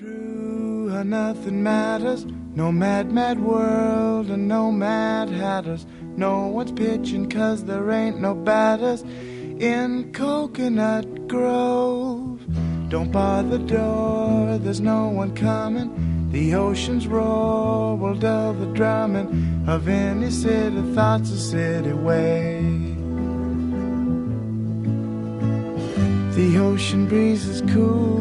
true how nothing matters. No mad, mad world and no mad hatters. No one's pitching 'cause there ain't no batters in Coconut Grove. Don't bar the door, there's no one coming. The ocean's roar will dull the drumming of any city thoughts a city way. The ocean breeze is cool